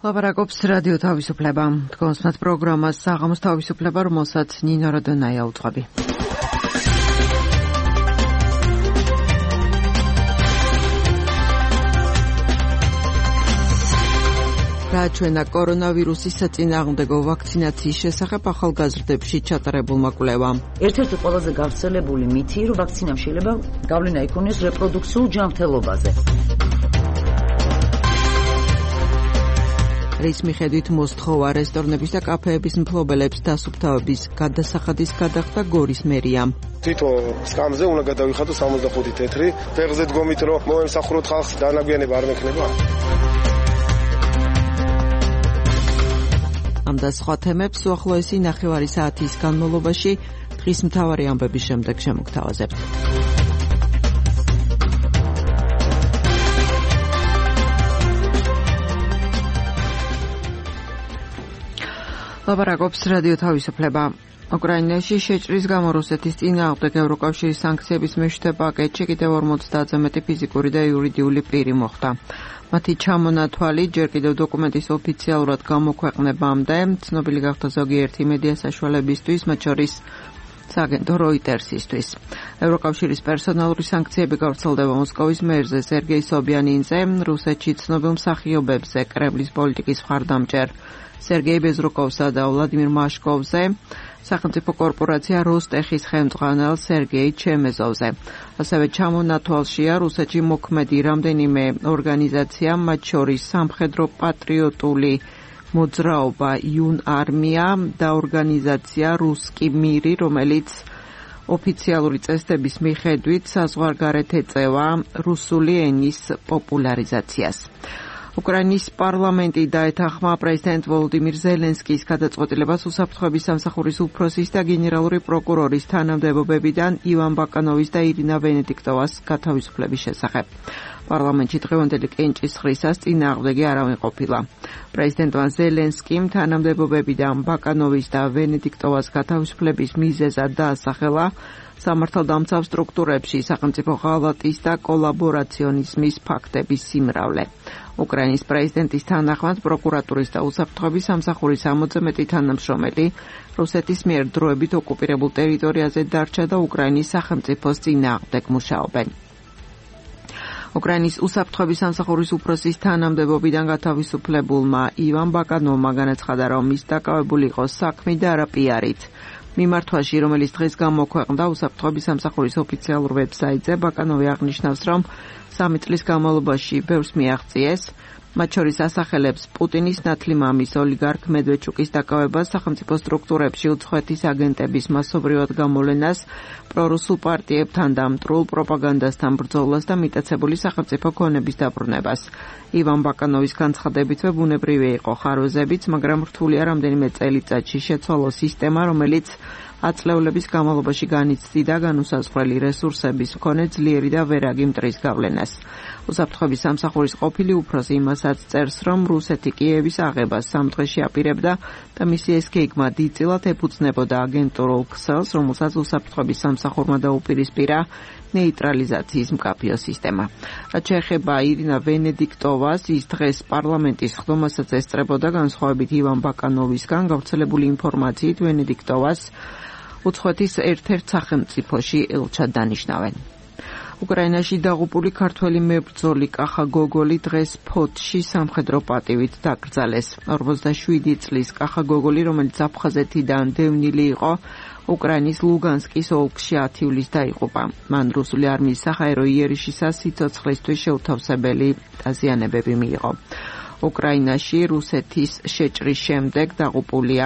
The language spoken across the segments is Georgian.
ლაპარაკობს რადიო თავისუფლება. თქვენს პროგრამას საღამოს თავისუფლება, რომელსაც ნინო როდონაია უძღვები. რაჩვენა კორონავირუსის საწინააღმდეგო ვაქცინაციის შესახებ ახალგაზრდებში ჩატარებულმა კვლევამ. ერთ-ერთი ყველაზე გავრცელებული მითი, რომ ვაქცინამ შეიძლება გავლენა იქონიოს რეპროდუქციულ ჯანმრთელობაზე. რის მიხედვით მოსთხოვა რესტორნების და კაფეების მფლობელებს დასუფთავების გადასახადის გადახდა გორის მერიამ. თვითონ სკამზე უნდა გადავიხადო 65 თეთრი, ფეხზე დგომით რომ მოემსახუროთ ხალხს, დანაგვიანება არ მექნება. ამ და სხვა თემებს უახლოესი ნახევარი საათის განმავლობაში დღის მთავარი ამბების შემდეგ შემოგთავაზებთ. ლაპარაკობს რადიო თავისუფლება. უკრაინაში შეჭრის გამო რუსეთის წინააღმდეგ ევროკავშირის სანქციების მეშვიდე პაკეტში კიდევ 50-ზე მეტი ფიზიკური და იურიდიული პირი მოხვდა. მათი ჩამონათვალი ჯერ კიდევ დოკუმენტის ოფიციალურად გამოქვეყნებამდე ცნობილი გახდა ზოგიერთი მედია საშუალებისთვის, მათ შორის სააგენტო როიტერსისთვის. ევროკავშირის პერსონალური სანქციები გავრცელდება მოსკოვის მერზე სერგეი სობიანინზე, რუსეთში ცნობილ მსახიობებზე, კრემლის პოლიტიკის მხარდამჭერ სერგეი ბეზრუკოვსა და ვლადიმირ მაშკოვზე, სახელმწიფო კორპორაცია როსტეხის ხელმძღვანელ სერგეი ჩემეზოვზე. ასევე ჩამონათვალშია რუსეთში მოქმედი რამდენიმე ორგანიზაცია, მათ შორის სამხედრო პატრიოტული მოძრაობა იუნ არმია და ორგანიზაცია რუსკი მირი, რომელიც ოფიციალური წესდების მიხედვით საზღვარგარეთ ეწევა რუსული ენის პოპულარიზაციას. უკრაინის პარლამენტი დაეთანხმა პრეზიდენტ ვოლოდიმირ ზელენსკის გადაწყვეტილებას უსაფრთხოების სამსახურის უფროსის და გენერალური პროკურორის თანამდებობებიდან ივან ბაკანოვის და ირინა ვენედიქტოვას გათავისუფლების შესახებ. პარლამენტში დღევანდელი კენჭისყრისას წინააღმდეგი არავინ ყოფილა. პრეზიდენტმა ზელენსკიმ თანამდებობებიდან ბაკანოვის და ვენედიქტოვას გათავისუფლების მიზეზად დაასახელა სამართალდამცავ სტრუქტურებში სახელმწიფო ღალატის და კოლაბორაციონიზმის ფაქტების სიმრავლე. უკრაინის პრეზიდენტის თანახმად პროკურატურის და უსაფრთხოების სამსახურის 60-ზე მეტი თანამშრომელი რუსეთის მიერ დროებით ოკუპირებულ ტერიტორიაზე დარჩა და უკრაინის სახელმწიფოს წინააღმდეგ მუშაობენ. უკრაინის უსაფრთხოების სამსახურის უფროსის თანამდებობიდან გათავისუფლებულმა ივან ბაკანოვმა განაცხადა, რომ ის დაკავებული იყო საქმით და არა პიარით. მიმართვაში, რომელიც დღეს გამოქვეყნდა უსაფრთხოების სამსახურის ოფიციალურ ვებსაიტზე, ბაკანოვი აღნიშნავს, რომ 3 წლის განმავლობაში ბევრს მიაღწიეს, მათ შორის ასახელებს პუტინის ნათლი მამის ოლიგარქ მედვედჩუკის დაკავებას, სახელმწიფო სტრუქტურებში უცხოეთის აგენტების მასობრივად გამოვლენას, პრორუსულ პარტიებთან და მტრულ პროპაგანდასთან ბრძოლას და მიტაცებული სახელმწიფო ქონების დაბრუნებას. ივან ბაკანოვის განცხადებითვე ბუნებრივი იყო ხარვეზებიც, მაგრამ რთულია რამდენიმე წელიწადში შეცვალო სისტემა, რომელიც აწლევლების განმავლობაში განიცდიდა განუსაზღვრელი რესურსების მქონე ძლიერი და ვერაგი მტრის გავლენას. უსაფრთხოების სამსახურის ყოფილი უფროსი იმასაც წერს, რომ რუსეთი კიევის აღებას 3 დღეში აპირებდა და მისი ესქეიგმა დიდწილად ეფუძნებოდა აგენტურულ ქსელს, რომელსაც უსაფრთხოების სამსახურმა დაუპირისპირა ნეიტრალიზაციის მკაფიო სისტემა. რაც შეეხება ირინა ვენედიქტოვას, ის დღეს პარლამენტის ხდომასაც ესწრებოდა, განსხვავებით ივან ბაკანოვისგან გავრცელებული ინფორმაციით ვენედიქტოვას უცხოეთის ერთ-ერთ სახელმწიფოში ელჩად დანიშნავენ. უკრაინაში დაღუპული ქართველი მებრძოლი კახა გოგოლი დღეს ფოთში სამხედრო პატივით დაკრძალეს. 47 წლის კახა გოგოლი, რომელიც აფხაზეთიდან დევნილი იყო, უკრაინის ლუგანსკის ოლქში 10 ივლისს დაიღუპა. მან რუსული არმიის საჰაერო იერიშისას სიცოცხლისთვის შეუთავსებელი დაზიანებები მიიღო. უკრაინაში რუსეთის შეჭრის შემდეგ დაღუპულია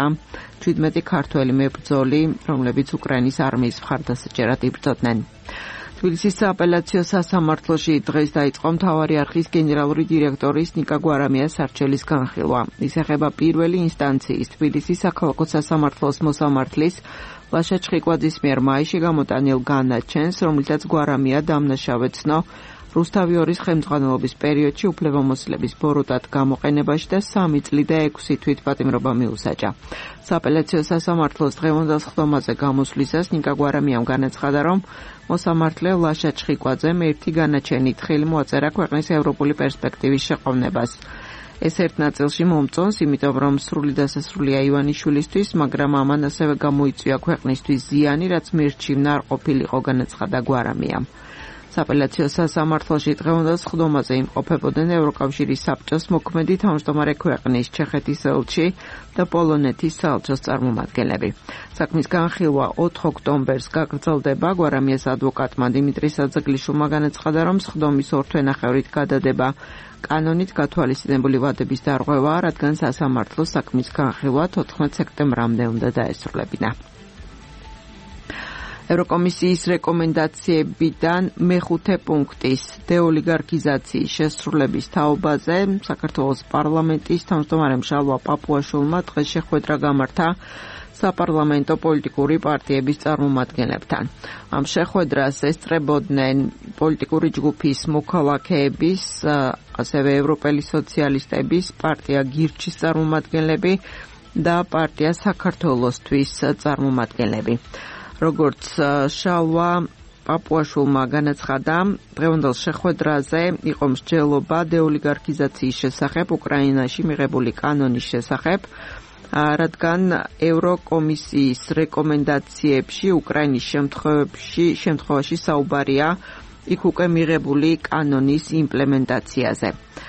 17 ქართველი მებრძოლი, რომლებიც უკრაინის არმიის მხარდასაჭერად იბრძოდნენ. თბილისის სააპელაციო სასამართლოში დღეს დაიწყო მთავარი არხის გენერალური დირექტორის ნიკა გვარამიას არჩევის განხილვა. ის ეხება პირველი ინსტანციის თბილისის საქალაქო სასამართლოს მოსამართლის ლაშა ჩხიკვაძის მიერ მაისში გამოტანილ განაჩენს, რომელსაც გვარამია დამნაშავედ ცნო რუსთავი ორის ხელმძღვანელობის პერიოდში უფლებამოსილების ბოროტად გამოყენებაში და 3 წლი და 6 თვით პატიმრობა მიუსაჯა. სააპელაციო სასამართლოს დღევანდელ ხდომაზე გამოსვლისას ნიკა გვარამიამ განაცხადა, რომ მოსამართლე ლაშა ჩხიკვაძემ ერთი განაჩენით ხელი მოაწერა ქვეყნის ევროპული პერსპექტივის შეყოვნებას. ეს ერთ ნაწილში მომწონს, იმიტომ რომ სრული დასასრულია ივანიშვილისთვის, მაგრამ ამან ასევე გამოიწვია ქვეყნისთვის ზიანი, რაც მირჩი ნარყოფილიყო განაცხადა გვარამია. საპელაციო სასამართლოში დღევანდელ სხდომაზე იმყოფებოდნენ ევროკავშირის საბჭოს მოქმედი თავმჯდომარე ქვეყნის ჩეხეთის ელჩი და პოლონეთის საელჩოს წარმომადგენლები. საქმის განხილვა 4 ოქტომბერს გაგრძელდება. გვარამიას ადვოკატმა დიმიტრი საძეგლიშვილმა განაცხადა, რომ სხდომის 2 თვენახევრით გადადება კანონით გათვალისწინებული ვადების დარღვევაა, რადგან სასამართლოს საქმის განხილვა 14 სექტემბრამდე უნდა დაესრულებინა. ევროკომისიის რეკომენდაციებიდან მეხუთე პუნქტის დეოლიგარქიზაციის შესრულების თაობაზე საქართველოს პარლამენტის თავმჯდომარემ შალვა პაპუაშვილმა დღეს შეხვედრა გამართა საპარლამენტო პოლიტიკური პარტიების წარმომადგენლებთან. ამ შეხვედრას ესწრებოდნენ პოლიტიკური ჯგუფის მოქალაქეების, ასევე ევროპელი სოციალისტების, პარტია გირჩის წარმომადგენლები და პარტია საქართველოსთვის წარმომადგენლები. როგორც შალვა პაპუაშვილმა განაცხადა, დღევანდელ შეხვედრაზე იყო მსჯელობა დეოლიგარქიზაციის შესახებ უკრაინაში მიღებული კანონის შესახებ, რადგან ევროკომისიის რეკომენდაციებში უკრაინის შემთხვევაში საუბარია იქ უკვე მიღებული კანონის იმპლემენტაციაზე.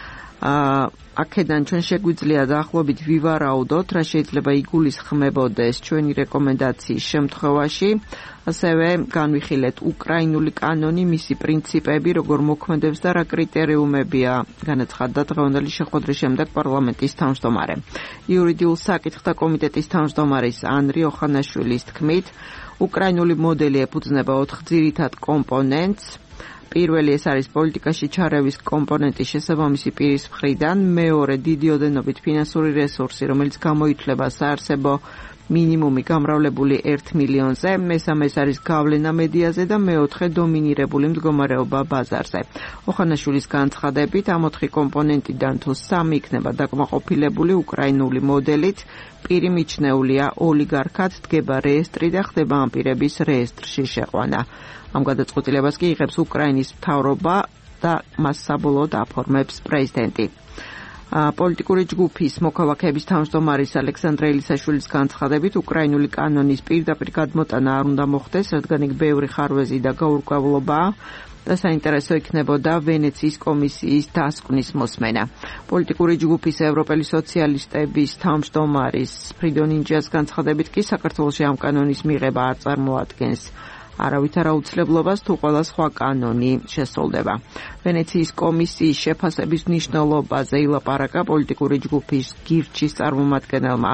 აქედან ჩვენ შეგვიძლია დაახლოებით ვივარაუდოთ, რა შეიძლება იგულისხმებოდეს ჩვენი რეკომენდაციის შემთხვევაში, ასევე განვიხილეთ უკრაინული კანონი, მისი პრინციპები, როგორ მოქმედებს და რა კრიტერიუმებია, განაცხადა დღევანდელი შეხვედრის შემდეგ პარლამენტის თავმჯდომარე. იურიდიულ საკითხთა კომიტეტის თავმჯდომარის ანრი ოხანაშვილის თქმით, უკრაინული მოდელი ეფუძნება 4 ძირითად კომპონენტს. პირველი ეს არის პოლიტიკაში ჩარევის კომპონენტის შესაბამისი პირის მხრიდან, მეორე დიდი ოდენობით ფინანსური რესურსი, რომელიც გამოითვლება საარსებო მინიმუმი გამრავლებული 1 მილიონზე, მესამე ეს არის გავლენა მედიაზე და მეოთხე დომინირებული მდგომარეობა ბაზარზე. ოხანაშვილის განცხადებით, ამ 4 კომპონენტიდან თუ 3 იქნება დაკმაყოფილებული უკრაინული მოდელით, პირი მიჩნეულია ოლიგარქად, დგება რეესტრი და ხდება ამ პირების რეესტრში შეყვანა. ამ გადაწყვეტილებას კი იღებს უკრაინის მთავრობა და მას საბოლოოდ აფორმებს პრეზიდენტი. პოლიტიკური ჯგუფის მოქალაქეების თავმჯდომარის ალექსანდრე ელისაშვილის განცხადებით, უკრაინული კანონის პირდაპირ გადმოტანა არ უნდა მოხდეს, რადგან იქ ბევრი ხარვეზი და გაურკვევლობაა და საინტერესო იქნებოდა ვენეციის კომისიის დასკვნის მოსმენა. პოლიტიკური ჯგუფის ევროპელი სოციალისტების თავმჯდომარის ფრიდონ ინჯიას განცხადებით კი საქართველოში ამ კანონის მიღება არ წარმოადგენს არავითარ აუცილებლობას, თუ ყველა სხვა კანონი შესრულდება. ვენეციის კომისიის შეფასების მნიშვნელობაზე ილაპარაკა პოლიტიკური ჯგუფის გირჩის წარმომადგენელმა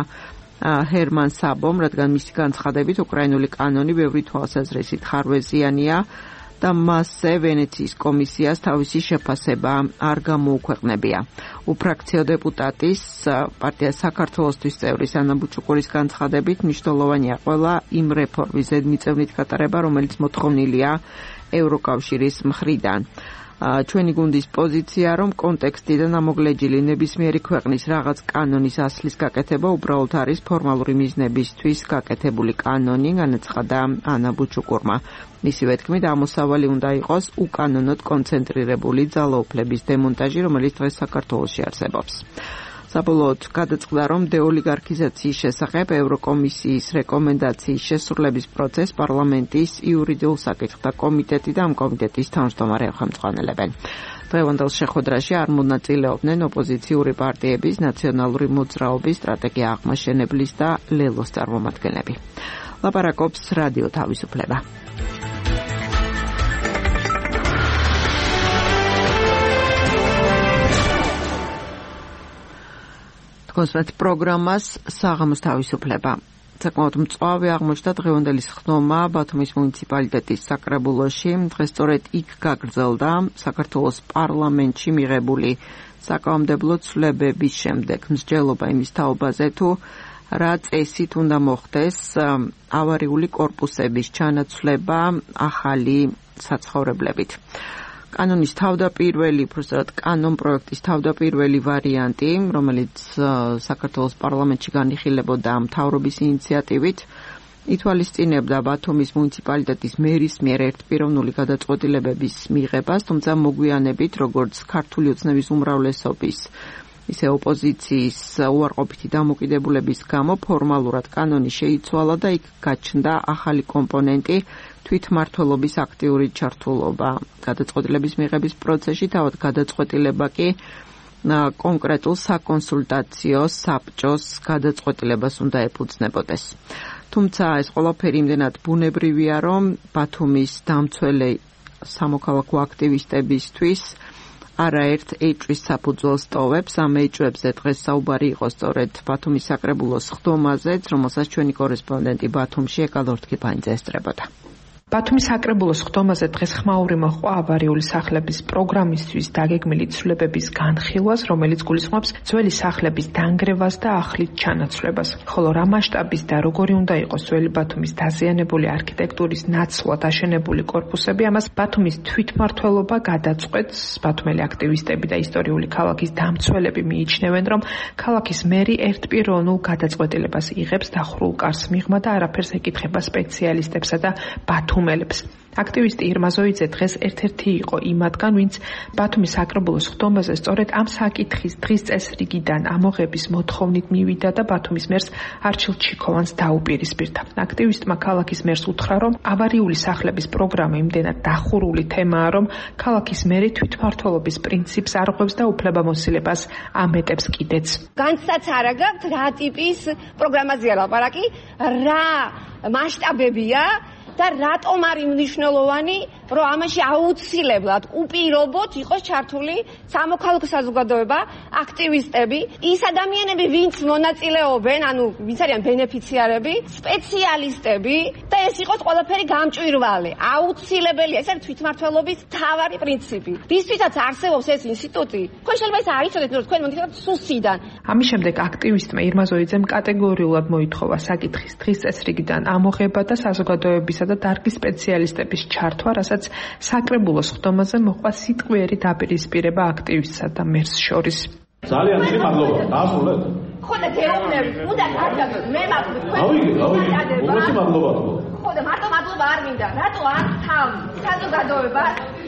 ჰერმან საბომ, რადგან მისი განცხადებით უკრაინული კანონი ბევრი თვალსაზრისით ხარვეზიანია და მასზე ვენეციის კომისიას თავისი შეფასება არ გამოუქვეყნებია. უფრაქციო დეპუტატის პარტია საქართველოსთვის წევრის ანა ბუჩუკურის განცხადებით, მნიშვნელოვანია ყველა იმ რეფორმის ზედმიწევნით გატარება, რომელიც მოთხოვნილია ევროკავშირის მხრიდან. ჩვენი გუნდის პოზიცია, რომ კონტექსტი და ნამოგლეჯილი ნებისმიერი ქვეყნის რაღაც კანონის ასლის გაკეთება უბრალოდ არის ფორმალური მიზნებისთვის გაკეთებული კანონი, განაცხადა ანა ბუჩუკურმა. მისივე თქმით, ამოსავალი უნდა იყოს უკანონოდ კონცენტრირებული ძალაუფლების დემონტაჟი, რომელიც დღეს საქართველოში არსებობს. საბოლოოდ გადაწყდა, რომ დეოლიგარქიზაციის შესახებ ევროკომისიის რეკომენდაციის შესრულების პროცესს პარლამენტის იურიდიულ საკითხთა კომიტეტი და ამ კომიტეტის თავმჯდომარე ხელმძღვანელებენ. დღევანდელ შეხვედრაში არ მონაწილეობდნენ ოპოზიციური პარტიების, ნაციონალური მოძრაობის, სტრატეგია აღმაშენებლის და ლელოს წარმომადგენლები. ლაპარაკობს რადიო თავისუფლება. კონსერტ პროგრამას საღამოს თავისუფლება. საკმაოდ მწვავე აღმოჩნდა დღევანდელი სხდომა ბათუმის მუნიციპალიტეტის საკრებულოში. დღეს სწორედ იქ გაგრძელდა საქართველოს პარლამენტში მიღებული საკანონმდებლო ცვლილებების შემდეგ მსჯელობა იმის თაობაზე, თუ რა წესით უნდა მოხდეს ავარიული კორპუსების ჩანაცვლება ახალი საცხოვრებლებით. კანონის თავდაპირველი, უბრალოდ კანონ პროექტის თავდაპირველი ვარიანტი, რომელიც საქართველოს პარლამენტში განიხილებოდა მთავრობის ინიციატივით, ითვალისწინებდა ბათუმის მუნიციპალიტეტის მერის მიერ ერთპიროვნული გადაწყვეტილებების მიღებას, თუმცა მოგვიანებით, როგორც ქართული ოცნების უმრავლესობის ისე ოპოზიციის უარყოფითი დამოკიდებულების გამო ფორმალურად კანონი შეიცვალა და იქ გაჩნდა ახალი კომპონენტი თვითმმართველობის აქტიური ჩართულობა. გადაწყვეტილების მიღების პროცესში თავად გადაწყვეტილება კი კონკრეტულ საკონსულტაციო საბჭოს გადაწყვეტილებას უნდა ეფუძნებოდეს. თუმცა ეს ყველაფერი იმდენად ბუნებრივია, რომ ბათუმის დამცველი სამოქალაქო აქტივისტებისთვის არაერთ ეჭვის საფუძველს ტოვებს. ამ ეჭვებზე დღეს საუბარი იყო სწორედ ბათუმის საკრებულოს ხდომაზეც, რომელსაც ჩვენი კორესპონდენტი ბათუმში ეკალორთქიფანიძე ესწრებოდა. ბათუმის საკრებულოს ხდომაზე დღეს ხმაური მოჰყვა ავარიული სახლების პროგრამისთვის დაგეგმილი ცვლილებების განხილვას, რომელიც გულისხმობს ძველი სახლების დანგრევას და ახლით ჩანაცვლებას. ხოლო რა მასშტაბის და როგორი უნდა იყოს ძველი ბათუმის დაზიანებული არქიტექტურის ნაცვლად აშენებული კორპუსები, ამას ბათუმის თვითმმართველობა გადაწყვეტს. ბათუმელი აქტივისტები და ისტორიული ქალაქის დამცველები მიიჩნევენ, რომ ქალაქის მერი ერთპიროვნულ გადაწყვეტილებას იღებს დახურულ კარს მიღმა და არაფერს ეკითხება სპეციალისტებსა და ბათუმელებს. აქტივისტი ირმა ზოიძე დღეს ერთ-ერთი იყო იმათგან, ვინც ბათუმის საკრებულოს ხდომაზე სწორედ ამ საკითხის დღის წესრიგიდან ამოღების მოთხოვნით მივიდა და ბათუმის მერს არჩილ ჩიქოვანს დაუპირისპირდა. აქტივისტმა ქალაქის მერს უთხრა, რომ ავარიული სახლების პროგრამა იმდენად დახურული თემაა, რომ ქალაქის მერი თვითმმართველობის პრინციპს არღვევს და უფლებამოსილებას ამეტებს კიდეც. განცდაც არა გაქვთ რა ტიპის პროგრამაზეა ლაპარაკი, რა მასშტაბებია და რატომ არის მნიშვნელოვანი, რომ ამაში აუცილებლად უპირობოდ იყოს ჩართული სამოქალაქო საზოგადოება, აქტივისტები, ის ადამიანები, ვინც მონაწილეობენ, ანუ ვინც არიან ბენეფიციარები, სპეციალისტები და ეს იყოს ყველაფერი გამჭვირვალე. აუცილებელია, ეს არის თვითმმართველობის მთავარი პრინციპი. რისთვისაც არსებობს ეს ინსტიტუტი, თქვენ შეიძლება ეს არ იცოდეთ, რომ თქვენ მოდიხართ სუსიდან. ამის შემდეგ აქტივისტმა ირმა ზოიძემ კატეგორიულად მოითხოვა საკითხის დღის წესრიგიდან ამოღება და საზოგადოებისა და დარგის სპეციალისტების ჩართვა, რასაც საკრებულოს ხდომაზე მოყვა სიტყვიერი დაპირისპირება აქტივისტსა და მერს შორის. ძალიან დიდი მადლობა. დაასრულეთ. ხო და გეუბნები, უნდა გადაგდოთ. მე მაქვს უმეტი მადლობა. ხო და მარტო მადლობა არ მინდა. რატო არ თავი საზოგადოება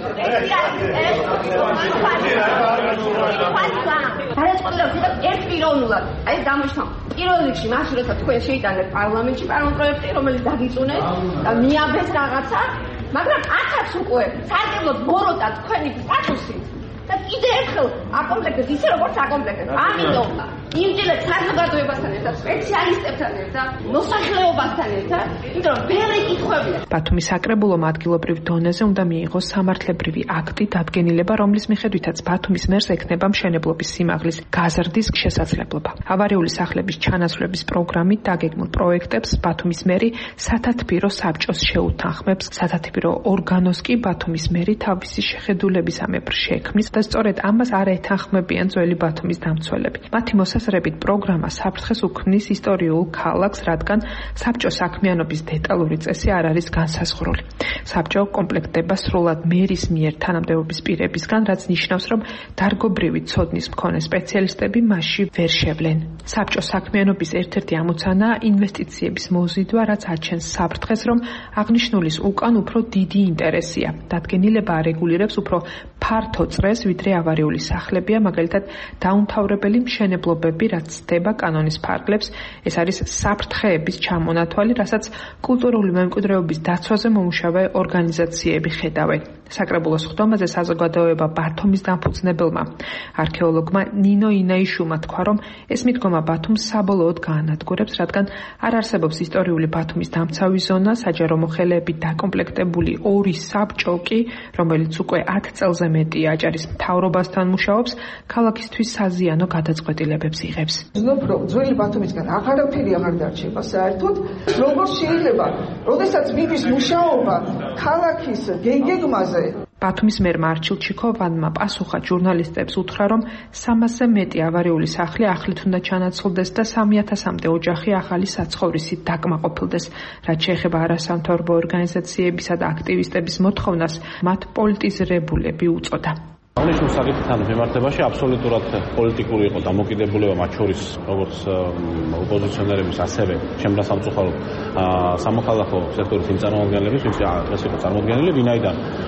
გადაწყვეტილება ერთპიროვნულად. აი ეს გამოჩნდა. პირველ რიგში მაშინ როცა თქვენ შეიტანეთ პარლამენტში პროექტი, რომელიც დაგიწუნეთ და მიაბეს რაღაცა, მაგრამ ახაც უკვე საერთოდ ბოროტა თქვენი სტატუსი და კიდე ერთხელ აკომპლექტებს ისე როგორც აკომპლექტებს. ამიტომ იმდილეთ საზოგადოებასთან ერთად, სპეციალისტებთან ერთად, მოსახლეობასთან ერთად, იმიტომ რომ ბევრი კითხვებია. ბათუმის საკრებულომ ადგილობრივ დონეზე უნდა მიიღოს სამართლებრივი აქტი დადგენილება, რომლის მიხედვითაც ბათუმის მერს ექნება მშენებლობის სიმაღლის გაზრდის შესაძლებლობა. ავარიული სახლების ჩანაცვლების პროგრამით დაგეგმილ პროექტებს ბათუმის მერი სათათბირო საბჭოს შეუთანხმებს. სათათბირო ორგანოს კი ბათუმის მერი თავისი შეხედულებისამებრ შექმნის და სწორედ ამას არ ეთანხმებიან ძველი ბათუმის დამცველები. მათი მოსაზრებით პროგრამა საფრთხეს უქმნის ისტორიულ ქალაქს, რადგან საბჭოს საქმიანობის დეტალური წესი არ არის განსაზღვრული. საბჭო კომპლექტდება სრულად მერის მიერ თანამდებობის პირებისგან, რაც ნიშნავს, რომ დარგობრივი ცოდნის მქონე სპეციალისტები მასში ვერ შევლენ. საბჭოს საქმიანობის ერთ-ერთი ამოცანაა ინვესტიციების მოზიდვა, რაც აჩენს საფრთხეს, რომ აღნიშნულის უკან უფრო დიდი ინტერესია. დადგენილება არეგულირებს უფრო ფართო წრეს, ვიდრე ავარიული სახლებია, მაგალითად დაუმთავრებელი მშენებლობები, რაც ცდება კანონის ფარგლებს. ეს არის საფრთხეების ჩამონათვალი, რასაც კულტურული მემკვიდრეობის დაცვაზე მომუშავე ორგანიზაციები ხედავენ. საკრებულოს ხდომაზე საზოგადოება ბათუმის დამფუძნებელმა არქეოლოგმა ნინო ინაიშვილმა თქვა, რომ ეს მიდგომა ბათუმს საბოლოოდ გაანადგურებს, რადგან არ არსებობს ისტორიული ბათუმის დამცავი ზონა, საჯარო მოხელეებით დაკომპლექტებული ორი საბჭო კი, რომელიც უკვე 10 წელზე მეტია აჭარის მთავრობასთან მუშაობს, ქალაქისთვის საზიანო გადაწყვეტილებებს იღებს. ვთქვით, რომ ძველი ბათუმისგან აღარაფერი აღარ დარჩება საერთოდ, როგორ შეიძლება, როდესაც მიდის მუშაობა ქალაქის გეგმაზე. ბათუმის მერმა არჩილ ჩიქოვანმა პასუხა ჟურნალისტებს უთხრა, რომ 300-ზე მეტი ავარიული სახლი ახლით უნდა ჩანაცვლდეს და 3000-მდე ოჯახი ახალი საცხოვრისით დაკმაყოფილდეს. რაც შეეხება არასამთავრობო ორგანიზაციებისა და აქტივისტების მოთხოვნას, მათ პოლიტიზირებულები უწოდა. აღნიშნულ საკითხთან მიმართებაში აბსოლუტურად პოლიტიკური იყო დამოკიდებულება მათ შორის როგორც ოპოზიციონერების, ასევე ჩემ სამწუხაროდ სამოქალაქო სექტორის იმ წარმომადგენლების, ვინც დღეს იყო წარმოდგენილი, ვინაიდან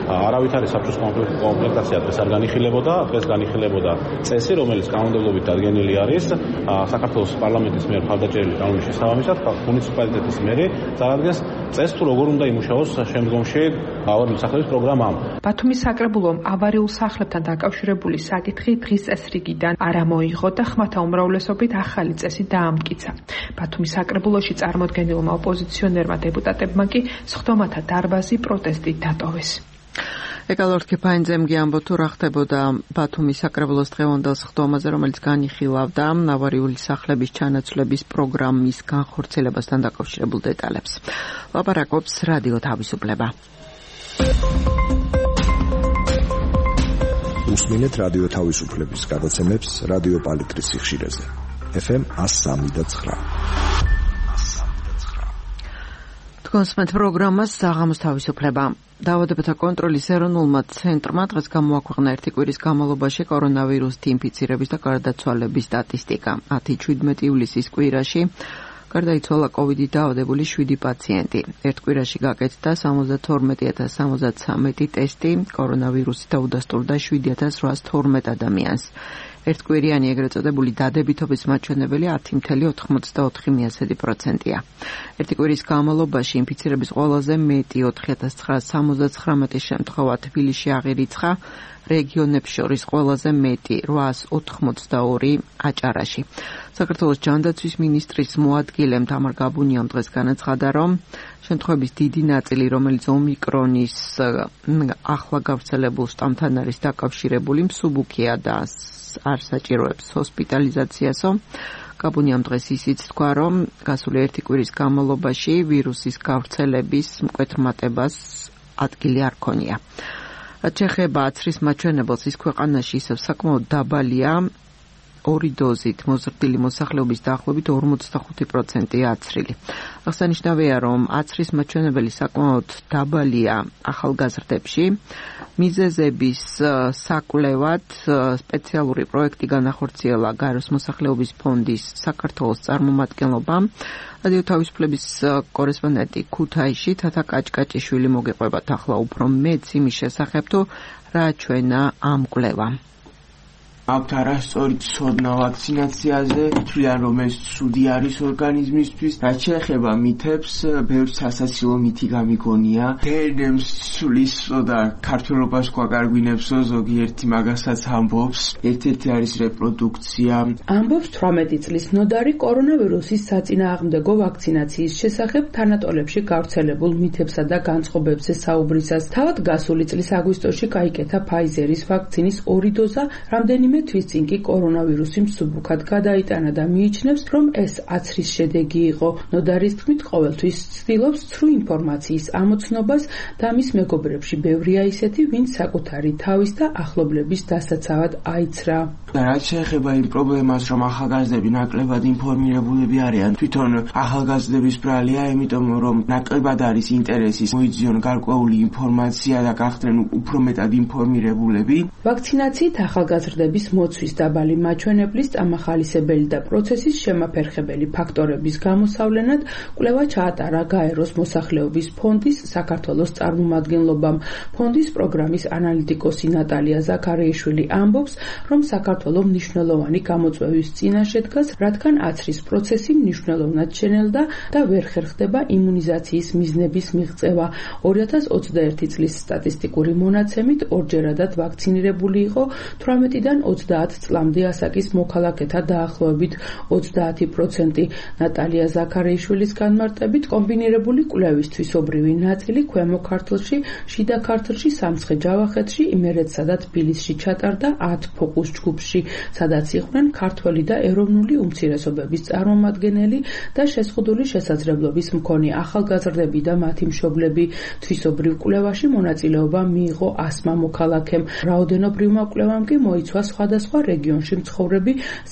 არავით არის საბჭოს კომპლექტაცია დღეს არ განიხილებოდა, დღეს განიხილებოდა წესი, რომელიც კანონმდებლობით დადგენილი არის საქართველოს პარლამენტის მიერ მხარდაჭერილი კანონის შესაბამისად, მუნიციპალიტეტის მიერ წარადგენს წესს თუ როგორ უნდა იმუშაოს შემდგომში ავარიული სახლების პროგრამა. ბათუმის საკრებულომ ავარიულ სახლებთან დაკავშირებული საკითხი დღის წესრიგიდან არ ამოიღო და ხმათა უმრავლესობით ახალი წესი დაამტკიცა. ბათუმის საკრებულოში წარმოდგენილმა ოპოზიციონერმა დეპუტატებმა კი სხდომათა დარბაზი პროტესტით დატოვეს. ეკალორდ კიფაინძემ გიამბო თუ რა ხდებოდა ბათუმის საკრებულოს დღევანდელ სხდომაზე, რომელიც განიხილავდა ავარიული სახლების ჩანაცვლების პროგრამის განხორციელებასთან დაკავშირებულ დეტალებს. ლაპარაკობს რადიო თავისუფლება. უსმინეთ რადიო თავისუფლების გადაცემებს რადიო პალიტრის სიხშირეზე. FM 103.9. თქვენს პროგრამას საღამოს თავისუფლება. დაავადებათა კონტროლის ეროვნულმა ცენტრმა დღეს გამოაქვეყნა ერთი კვირის განმავლობაში კორონავირუსით ინფიცირების და გარდაცვალების სტატისტიკა. 10-17 ივლისის კვირაში გარდაიცვალა COVID-ით დაავადებული 7 პაციენტი. ერთ კვირაში გაკეთდა 72,073 ტესტი კორონავირუსით და უდასტურდა 7,812 ადამიანს. ერთკვირიანი ეგრეთ წოდებული დადებითობის მაჩვენებელი 10,84%-ია. ერთი კვირის განმავლობაში ინფიცირების ყველაზე მეტი 4,979 შემთხვევა თბილისში აღირიცხა, რეგიონებს შორის ყველაზე მეტი 882 აჭარაში. საქართველოს ჯანდაცვის მინისტრის მოადგილემ თამარ გაბუნიამ დღეს განაცხადა, რომ შემთხვევების დიდი ნაწილი, რომელიც ომიკრონის ახლა გავრცელებულ შტამთან არის დაკავშირებული, მსუბუქია და არ საჭიროებს ჰოსპიტალიზაციასო. გაბუნიამ დღეს ისიც თქვა, რომ გასული ერთი კვირის განმავლობაში ვირუსის გავრცელების მკვეთრმატებას ადგილი არ ქონია. რაც შეეხება აცრის მაჩვენებელს, ის ქვეყანაში ისევ საკმაოდ დაბალია, 2 დოზით მოზრდილი მოსახლეობის დაახლოებით 45%-ია აცრილი. აღსანიშნავია, რომ აცრის მაჩვენებელი საკმაოდ დაბალია ახალგაზრდებში. მიზეზების საკვლევად სპეციალური პროექტი განახორციელა გაეროს მოსახლეობის ფონდის საქართველოს წარმომადგენლობამ. რადიო თავისუფლების კორესპონდენტი ქუთაისში თათა კაჭკაჭიშვილი მოგეყვებათ ახლა უფრო მეც იმის შესახებ, თუ რა ჩვენა ამ კვლევამ. აქვთ არასწორი ცოდნა ვაქცინაციაზე, თვლიან რომ ეს ცუდი არის ორგანიზმისთვის. რაც შეეხება მითებს, ბევრ სასაცილო მითი გამიგონია. დნმ-ს ცვლისო და ქართველობას გვაგარგვინებსო, ზოგიერთი მაგასაც ამბობს. ერთ-ერთი არის რეპროდუქცია. ამბობს 18 წლის ნოდარი კორონავირუსის საწინააღმდეგო ვაქცინაციის შესახებ თანატოლებში გავრცელებულ მითებსა და განწყობებზე საუბრისას. თავად გასული წლის აგვისტოში გაიკეთა ფაიზერის ვაქცინის 2 დოზა, რამდენიმე თვის წინ კი კორონავირუსი მსუბუქად გადაიტანა და მიიჩნევს, რომ ეს აცრის შედეგი იყო. ნოდარის თქმით, ყოველთვის ცდილობს ცრუ ინფორმაციის ამოცნობას და მის მეგობრებში ბევრია ისეთი, ვინც საკუთარი თავის და ახლობლების დასაცავად აიცრა. რაც შეეხება იმ პრობლემას, რომ ახალგაზრდები ნაკლებად ინფორმირებულები არიან, თვითონ ახალგაზრდების ბრალია, იმიტომ რომ ნაკლებად არის ინტერესი მოიძიონ გარკვეული ინფორმაცია და გახდნენ უფრო მეტად ინფორმირებულები. ვაქცინაციით ახალგაზრდების მოცვის დაბალი მაჩვენებლის წამახალისებელი და პროცესის შემაფერხებელი ფაქტორების გამოსავლენად კვლევა ჩაატარა გაეროს მოსახლეობის ფონდის საქართველოს წარმომადგენლობამ. ფონდის პროგრამის ანალიტიკოსი ნატალია ზაქარიაშვილი ამბობს, რომ საქართველო მნიშვნელოვანი გამოწვევის წინაშე დგას, რადგან აცრის პროცესი მნიშვნელოვნად შენელდა და ვერ ხერხდება იმუნიზაციის მიზნების მიღწევა. 2021 წლის სტატისტიკური მონაცემით ორჯერადად ვაქცინირებული იყო 18-დან 30 წლამდე ასაკის მოქალაქეთა დაახლოებით 30%. ნატალია ზაქარიაშვილის განმარტებით, კომბინირებული კვლევის თვისობრივი ნაწილი ქვემო ქართლში, შიდა ქართლში, სამცხე-ჯავახეთში, იმერეთსა და თბილისში ჩატარდა 10 ფოკუს ჯგუფში, სადაც იყვნენ ქართველი და ეროვნული უმცირესობების წარმომადგენელი და შეზღუდული შესაძლებლობის მქონე ახალგაზრდები და მათი მშობლები. თვისობრივ კვლევაში მონაწილეობა მიიღო 100 მოქალაქემ. რაოდენობრივმა კვლევამ კი მოიცვა სხვა სხვადასხვა რეგიონში მცხოვრები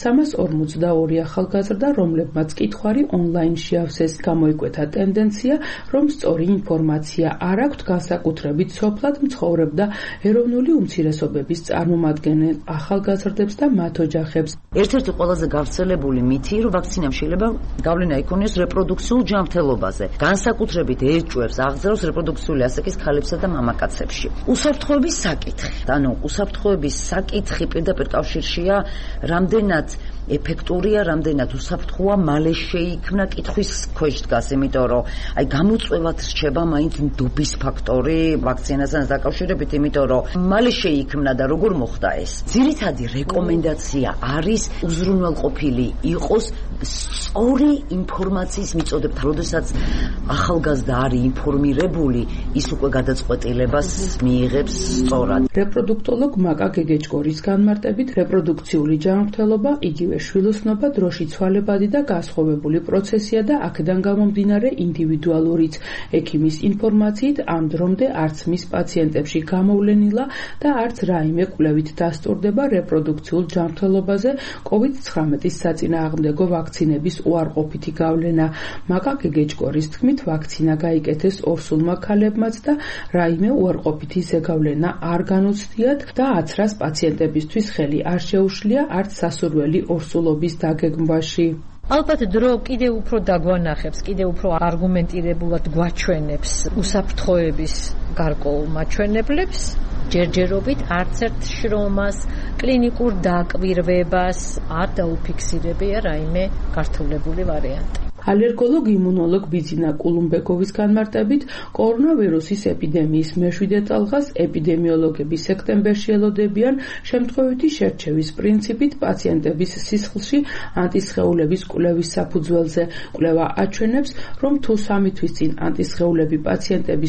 342 ახალგაზრდა, რომლებმაც კითხვარი ონლაინში ავსეს. გამოიკვეთა ტენდენცია, რომ სწორი ინფორმაცია არ აქვთ განსაკუთრებით სოფლად მცხოვრებ და ეროვნული უმცირესობების წარმომადგენელ ახალგაზრდებს და მათ ოჯახებს. ერთ-ერთი ყველაზე გავრცელებული მითი, რომ ვაქცინამ შეიძლება გავლენა იქონიოს რეპროდუქციულ ჯანმრთელობაზე. განსაკუთრებით ეჭვებს აღძრავს რეპროდუქციული ასაკის ქალებსა და მამაკაცებში. უსაფრთხოების საკითხი. ანუ უსაფრთხოების საკითხი პირდაპირ კავშირშია, რამდენად ეფექტურია, რამდენად უსაფრთხოა, მალე შეიქმნა კითხვის ქვეშ დგას, იმიტომ რომ აი გამოწვევად რჩება მაინც ნდობის ფაქტორი ვაქცინასთან დაკავშირებით, იმიტომ რომ მალე შეიქმნა და როგორ მოხდა ეს. ძირითადი რეკომენდაცია არის უზრუნველყოფილი იყოს სწორი ინფორმაციის მიწოდება. როდესაც ახალგაზრდა არის ინფორმირებული, ის უკვე გადაწყვეტილებას მიიღებს სწორად. რეპროდუქტოლოგ მაკა გეგეჭკორის განმარტებით, რეპროდუქციული ჯანმრთელობა იგივე შვილოსნობა დროში ცვალებადი და გასხოვებული პროცესია და აქედან გამომდინარე ინდივიდუალურიც. ექიმის ინფორმაციით ამ დრომდე არც მის პაციენტებში გამოვლენილა და არც რაიმე კვლევით დასტურდება რეპროდუქციულ ჯანმრთელობაზე COVID-19-ის საწინააღმდეგო ვაქცინების უარყოფითი გავლენა. მაკა გეგეჭკორის თქმით, ვაქცინა გაიკეთეს ორსულმა ქალებმაც და რაიმე უარყოფითი ზეგავლენა არ განუცდიათ და აცრას პაციენტებისთვის ხელი არ შეუშლია არც სასურველი ორსულობის დაგეგმვაში. ალბათ დრო კიდევ უფრო დაგვანახებს, კიდევ უფრო არგუმენტირებულად გვაჩვენებს უსაფრთხოების გარკვეულ მაჩვენებლებს, ჯერჯერობით არც ერთ შრომას, კლინიკურ დაკვირვებას არ დაუფიქსირებია რაიმე გართულებული ვარიანტი. ალერგოლოგ იმუნოლოგ ბიძინა კულუმბეკოვის განმარტებით, კორონავირუსის ეპიდემიის მეშვიდე ტალღას ეპიდემიოლოგები სექტემბერში ელოდებიან შემთხვევითი შერჩევის პრინციპით პაციენტების სისხლში ანტისხეულების კვლევის საფუძველზე. კვლევა აჩვენებს, რომ თუ 3 თვის წინ ანტისხეულები პაციენტების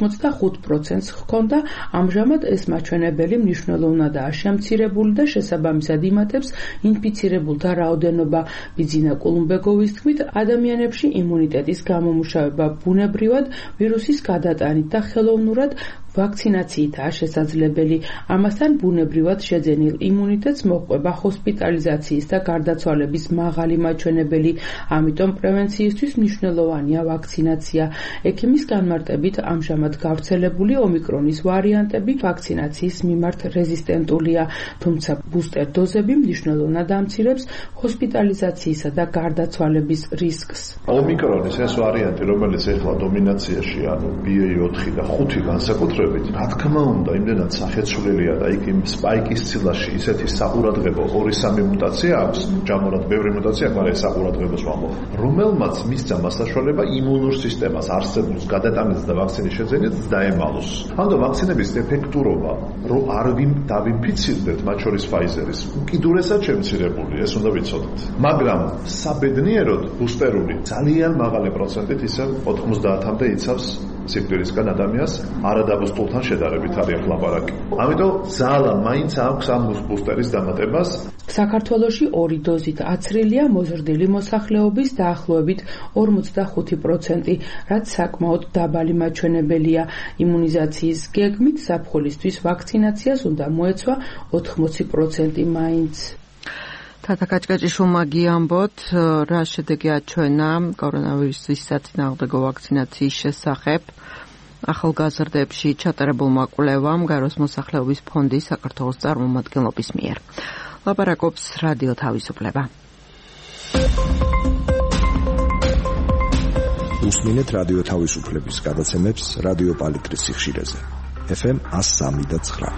85%-ს ჰქონდა, ამჟამად ეს მაჩვენებელი მნიშვნელოვნადაა შემცირებული და შესაბამისად იმატებს ინფიცირებულთა რაოდენობა. ბიძინა კულუმბეკოვის თქმით, ადამიანებში იმუნიტეტის გამომუშავება ბუნებრივად ვირუსის გადატანით და ხელოვნურად ვაქცინაციითაა შესაძლებელი. ამასთან ბუნებრივად შეძენილ იმუნიტეტს მოჰყვება ჰოსპიტალიზაციის და გარდაცვალების მაღალი მაჩვენებელი, ამიტომ პრევენციისთვის მნიშვნელოვანია ვაქცინაცია. ექიმის განმარტებით, ამჟამად გავრცელებული ომიკრონის ვარიანტები ვაქცინაციის მიმართ რეზისტენტულია, თუმცა ბუსტერ დოზები მნიშვნელოვნად ამცირებს ჰოსპიტალიზაციისა და გარდაცვალების რისკს. ომიკრონის ეს ვარიანტი, რომელიც ახლა დომინაციაში, ანუ BA4 და 5 განსაკუთრებით, რა თქმა უნდა, იმდენად სახეცვლილია და იქ იმ სპაიკის ცილაში ისეთი საყურადღებო 2-3 მუტაცია აქვს, ჯამურად ბევრი მუტაცია, მაგრამ საყურადღებოს ვამბობ, რომელმაც მისცა მასაშველება იმუნურ სისტემას არსებულს გადატანეს და ვაქცინის შეძენით დაემალოს. ამიტომ ვაქცინების ეფექტურობა, რომ არ დავინფიცირდეთ, მათ შორის Pfizer-ის, უკიდურესად შემცირებული, ეს უნდა ვიცოდეთ. მაგრამ საბედნიეროდ ბუსტერული ძალიან მაღალი პროცენტით ისევ 90-მდე იცავს სიკვდილისგან ადამიანს, არადაბუსტულთან შედარებით არის ლაპარაკი. ამიტომ ძალა მაინც აქვს ამ ბუსტერის დამატებას. საქართველოში 2 დოზით აცრილია მოზრდილი მოსახლეობის დაახლოებით 45%, რაც საკმაოდ დაბალი მაჩვენებელია. იმუნიზაციის გეგმით ზაფხულისთვის ვაქცინაციას უნდა მოეცვა 80% მაინც. თათა კაჭკაჭიშვილმა გიამბოთ, რა შედეგი აჩვენა კორონავირუსის საწინააღმდეგო ვაქცინაციის შესახებ ახალგაზრდებში ჩატარებულმა კვლევამ გაროს მოსახლეობის ფონდის საქართველოს წარმომადგენლობის მიერ. ლაპარაკობს რადიო თავისუფლება. უსმინეთ რადიო თავისუფლების გადაცემებს რადიო პალიტრის სიხშირეზე. FM 103.9.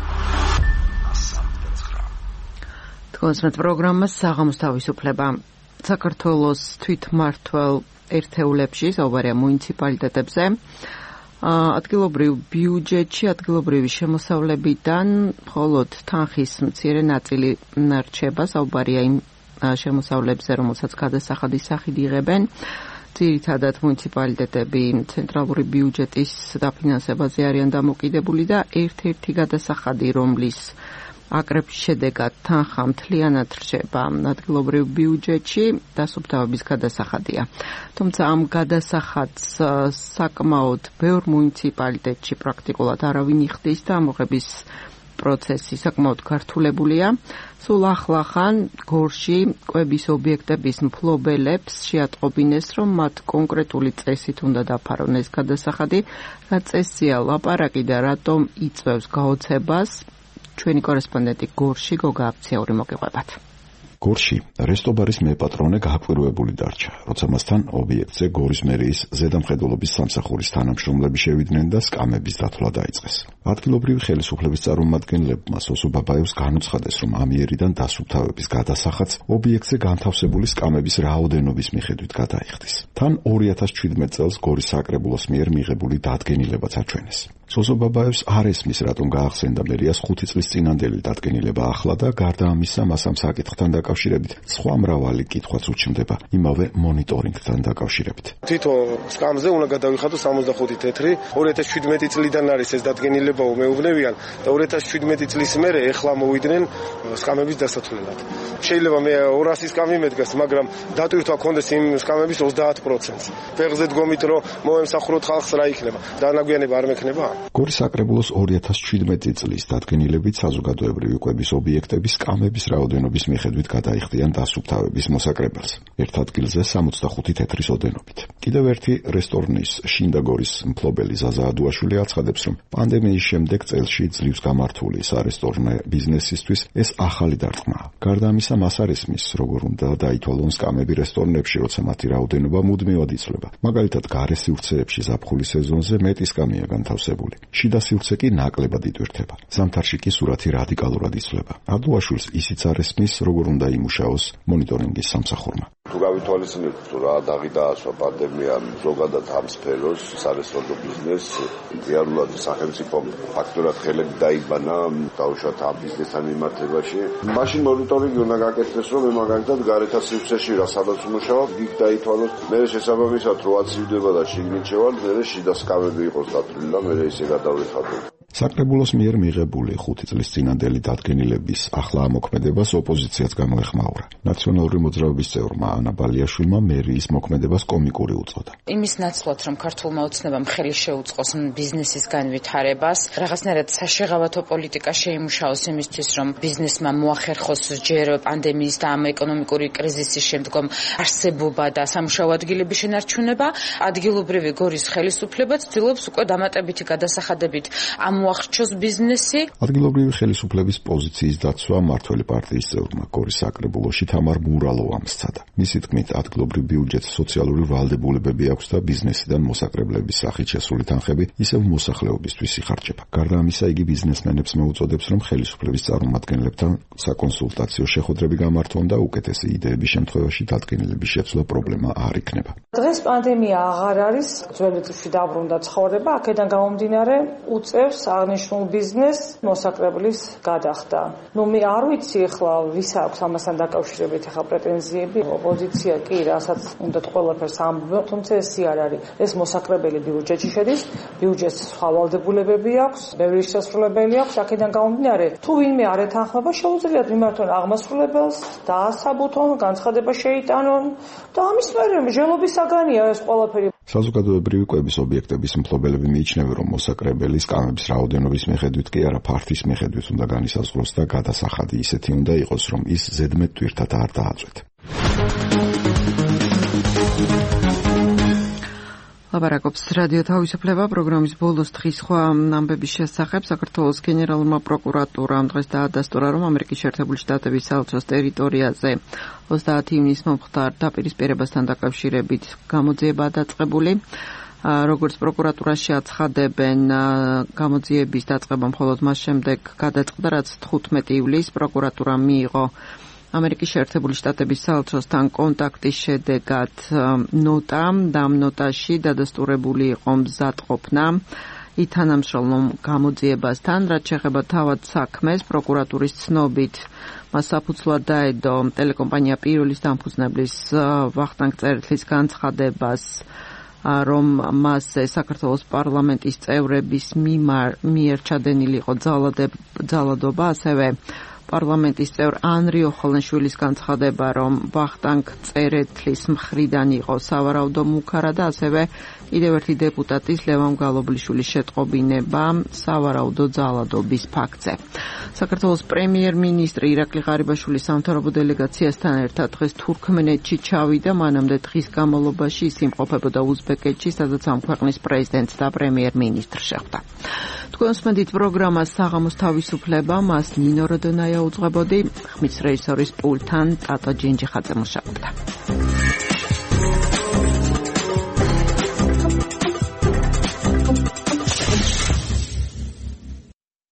კონსერტ პროგრამას საღამოს თავისუფლება. საქართველოს თვითმმართველ ერთეულებში, საუბარია მუნიციპალიტეტებზე, ადგილობრივ ბიუჯეტში, ადგილობრივი შემოსავლებიდან მხოლოდ თანხის მცირე ნაწილი რჩება, საუბარია იმ შემოსავლებზე, რომელსაც გადასახადის სახით იღებენ. ძირითადად მუნიციპალიტეტები ცენტრალური ბიუჯეტის დაფინანსებაზე არიან დამოკიდებული და ერთ-ერთი გადასახადი, რომლის აკრების შედეგად თანხა მთლიანად რჩება ადგილობრივ ბიუჯეტში, დასუფთავების გადასახადია. თუმცა ამ გადასახადს საკმაოდ ბევრ მუნიციპალიტეტში პრაქტიკულად არავინ იხდის და ამოღების პროცესი საკმაოდ გართულებულია. სულ ახლახან გორში კვების ობიექტების მფლობელებს შეატყობინეს, რომ მათ კონკრეტული წესით უნდა დაფარონ ეს გადასახადი, რა წესია ლაპარაკი და რატომ იწვევს გაოცებას. ჩვენი კორესპონდენტი გორში გოგა აფციური მოგიყვებათ. გორში რესტორანის მეპატრონე გააკვირვებული დარჩა, როცა მასთან ობიექტზე გორის მერიის ზედამხედველობის სამსახურის თანამშრომლები შევიდნენ და სკამების დათვლა დაიწყეს. ადგილობრივი ხელისუფლების წარმომადგენლებმა სოსო ბაბაევს განუცხადეს, რომ ამიერიდან დასუფთავების გადასახადს ობიექტზე განთავსებული სკამების რაოდენობის მიხედვით გადაიხდის. თან 2017 წელს გორის საკრებულოს მიერ მიღებული დადგენილებაც აჩვენეს. სოსო ბაბაევს არ ესმის, რატომ გაახსენდა მერიას 5 წლის წინანდელი დადგენილება ახლა და გარდა ამისა მას ამ საკითხთან დაკავშირებით სხვა მრავალი კითხვაც უჩნდება იმავე მონიტორინგთან დაკავშირებით. თვითო სკამზე უნდა გადავიხადო 65 თეთრი. 2017 წლიდან არის ეს დადგენილებაო მეუბნევიან და 2017 წლის მერე ეხლა მოვიდნენ სკამების დასათვლელად. შეიძლება მე 200 სკამი მედგას, მაგრამ დატვირთვა კონდეს იმ სკამების 30%-ს. ფეხზე დგომით რომ მოემსახუროთ ხალხს რა იქნება? დანაგვიანება არ მექნება? გორის საკრებულოს 2017 წლის დადგენილებით საზოგადოებრივი კვების ობიექტების სკამების რაოდენობის მიხედვით გადაიხდიან დასუფთავების მოსაკრებელს. ერთ ადგილზე 65 თეთრის ოდენობით. კიდევ ერთი რესტორნის შინდაგორის მფლობელი ზაზა ადუაშვილი აცხადებს, რომ პანდემიის შემდეგ წელში ძლივს გამართული სარესტორნე ბიზნესისთვის ეს ახალი დარტყმაა. გარდა ამისა, მას არ ესმის, როგორ უნდა დაითვალონ სკამები რესტორნებში, როცა მათი რაოდენობა მუდმივად იცვლება. მაგალითად, გარე სივრცეებში ზაფხულის სეზონზე მეტი სკამია განთავსებული. შიდა სივრცე კი ნაკლებად იტვირთება. ზამთარში კი სურათი რადიკალურად იცვლება. ადუაშვილს ისიც არ ესმის, როგორ უნდა იმუშაოს მონიტორინგის სამსახურმა. თუ გავითვალისწინებთ, რა დაღი დაასვა პანდემიამ ზოგადად ამ სფეროს, სარესტორნო ბიზნესს, რეალურად სახელმწიფო ფაქტორად ხელები დაიბანა დაუშვათ ამ ბიზნესთან მიმართებაში. მაშინ მონიტორინგი უნდა გაკეთდეს, რომ მე მაგალითად გარეთა სივრცეში რა სადაც ვმუშაობ, იქ დაითვალოს, მე შესაბამისად რო აცივდება და შიგნით შევალ, მე შიდა სკამები იყოს დათვლილი და მე ისე გადავიხადო. საკრებულოს მიერ მიღებული 5 წლის წინანდელი დადგენილების ახლა ამოქმედებას ოპოზიციაც გამოეხმაურა. ნაციონალური მოძრაობის წევრმა ანა ბალიაშვილმა მერიის მოქმედებას კომიკური უწოდა. იმის ნაცვლად, რომ ქართულმა ოცნებამ ხელი შეუწყოს ბიზნესის განვითარებას, რაღაცნაირად საშეღავათო პოლიტიკა შეიმუშაოს იმისთვის, რომ ბიზნესმა მოახერხოს ჯერ პანდემიის და ამ ეკონომიკური კრიზისის შემდგომ არსებობა და სამუშაო ადგილების შენარჩუნება, ადგილობრივი გორის ხელისუფლება ცდილობს უკვე დამატებითი გადასახადებით მოახერხოს ბიზნესი. ადგილობრივი ხელისუფლების პოზიციის დაცვა მართველი პარტიის წევრმა გორის საკრებულოში თამარ მურალოვამ სცადა. მისი თქმით, ადგილობრივ ბიუჯეტს სოციალური ვალდებულებები აქვს და ბიზნესიდან მოსაკრებლების სახით შესული თანხები ისევ მოსახლეობისთვის იხარჯება. გარდა ამისა, იგი ბიზნესმენებს მოუწოდებს, რომ ხელისუფლების წარმომადგენლებთან საკონსულტაციო შეხვედრები გამართონ და უკეთესი იდეების შემთხვევაში დადგენილების შეცვლა პრობლემა არ იქნება. დღეს პანდემია აღარ არის, ძველი წლებში დაბრუნდა ცხოვრება, აქედან გამომდინარე უწევს აღნიშნულ ბიზნესს მოსაკრებლის გადახდა. მე არ ვიცი ახლა ვის აქვს ამასთან დაკავშირებით ახლა პრეტენზიები. ოპოზიცია კი რასაც უნდა ყველაფერს ამბობ, თუმცა ესე არ არის. ეს მოსაკრებელი ბიუჯეტში შედის, ბიუჯეტს სხვა ვალდებულებები აქვს, ბევრი შესაძლებელი აქვს, აქედან გამომდინარე, თუ ვინმე არ ეთანხმება, შეუძლიათ მიმართონ აღმასრულებელს, დაასაბუთონ, განცხადება შეიტანონ და ამის მერე მსჯელობის საგანია ეს ყველაფერი. საზოგადოებრივი კვების ობიექტების მფლობელები მიიჩნევენ, რომ მოსაკრებელი სკამების რაოდენობის მიხედვით კი არა ფართის მიხედვით უნდა განისაზღვროს და გადასახადი ისეთი უნდა იყოს, რომ ის ზედმეტ თვირთად არ დააწვეთ. ლაპარაკობს რადიო თავისუფლება პროგრამის ბოლოს დღის სხვა ამბების შესახებ. საქართველოს გენერალურმა პროკურატურამ დღეს დაადასტურა, რომ ამერიკის შეერთებული შტატების საელჩოს ტერიტორიაზე 30 ივნისს მომხდარ დაპირისპირებასთან დაკავშირებით გამოძიებაა დაწყებული. როგორც პროკურატურაში აცხადებენ, გამოძიების დაწყება მხოლოდ მას შემდეგ გადაწყდა, რაც 15 ივლისს პროკურატურამ მიიღო ამერიკის შეერთებული შტატების საელჩოსთან კონტაქტის შედეგად ნოტა და ამ ნოტაში დადასტურებული იყო მზადყოფნა ითანამშრომლო გამოძიებასთან, რაც შეეხება თავად საქმეს. პროკურატურის ცნობით მას საფუძვლად დაედო ტელეკომპანია პირველის დამფუძნებლის ვახტანგ წერეთლის განცხადებას, რომ მასზე საქართველოს პარლამენტის წევრების მიერ ჩადენილი იყო ძალადობა, ასევე პარლამენტის წევრ ანრი ოხელნიშვილის განცხადება, რომ ვახტანგ წერეთლის მხრიდან იყო სავარაუდო მუქარა და ასევე კიდევ ერთი დეპუტატის ლევან გალობლიშვილის შეტყობინება სავარაუდო ძალადობის ფაქტზე. საქართველოს პრემიერ-მინისტრი ირაკლი ღარიბაშვილი სამთავრობო დელეგაციასთან ერთად დღეს თურქმენეთში ჩავიდა, მანამდე დღის განმავლობაში ის იმყოფებოდა უზბეკეთში, სადაც ამ ქვეყნის პრეზიდენტს და პრემიერ-მინისტრს შეხვდა. თქვენს მედით პროგრამას საღამოს თავისუფლება, მას ნინო როდონაია უძღვებოდი, ხმის რეჟისორის პულტთან ტატო ჯინჯიხაძე მუშაობდა.